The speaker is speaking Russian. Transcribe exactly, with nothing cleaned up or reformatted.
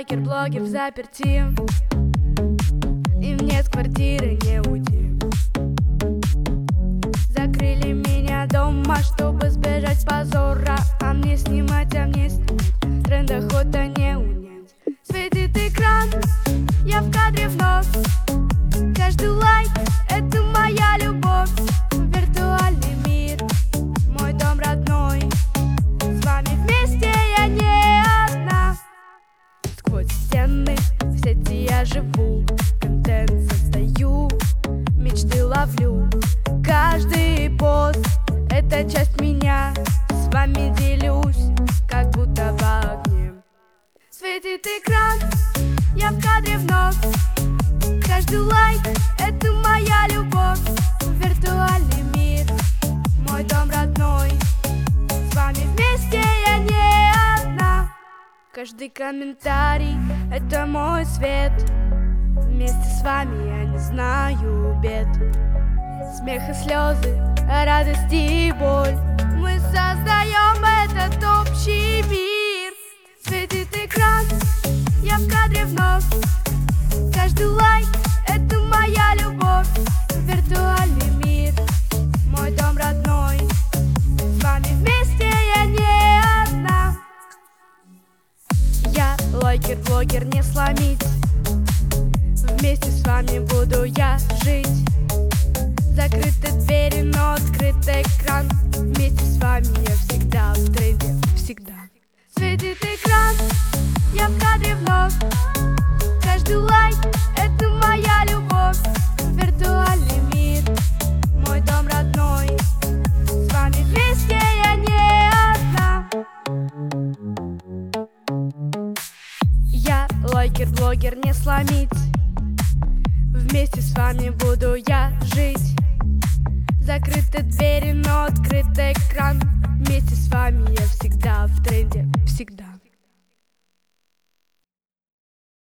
лайкер, блогер взаперти, и мне с квартиры не уйти. Закрыли меня дома, чтобы сбежать с позора. А мне снимать, а мне снимать, тренд охота не унять. Светит экран, я в кадре вновь. Каждый лайк — это моя любовь. Виртуальный мир, мой дом родной. С вами вместе я не одна. Сквозь стены в сети я живу, контент создаю, мечты ловлю. Каждый пост — это часть меня. С вами делюсь, как будто в огне. Светит экран, я в кадре вновь. Каждый лайк — это моя любовь. Виртуальный мир, мой дом родной. С вами вместе я не одна. Каждый комментарий — это мой свет. Вместе с вами я не знаю бед. Смех и слезы, радость и боль. Мы создаем этот общий мир. Светит экран, я в кадре вновь. Каждый лайк — это моя любовь. Виртуальный мир, мой дом родной. С вами вместе я не одна. Я лайкер, блогер, не сломить. Вместе с вами буду я жить. Закрыты двери, но открыт экран. Вместе с вами я всегда в тренде, всегда. Светит экран, я в кадре вновь. Каждый лайк — это моя любовь. Виртуальный мир, мой дом родной. С вами вместе я не одна. Я лайкер, блогер, не сломить. Вместе с вами буду я жить. Закрыты двери, но открыт экран.